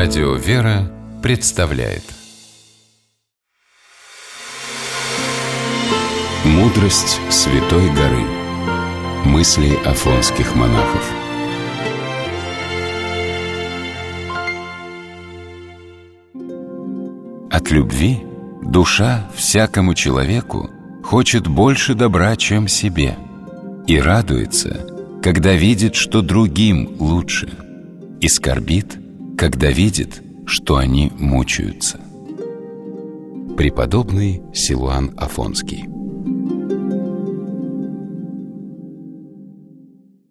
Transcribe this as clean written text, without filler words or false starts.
Радио «Вера» представляет «Мудрость Святой горы». Мысли афонских монахов. От любви душа всякому человеку хочет больше добра, чем себе, и радуется, когда видит, что другим лучше, и скорбит, когда видит, что они мучаются. Преподобный Силуан Афонский.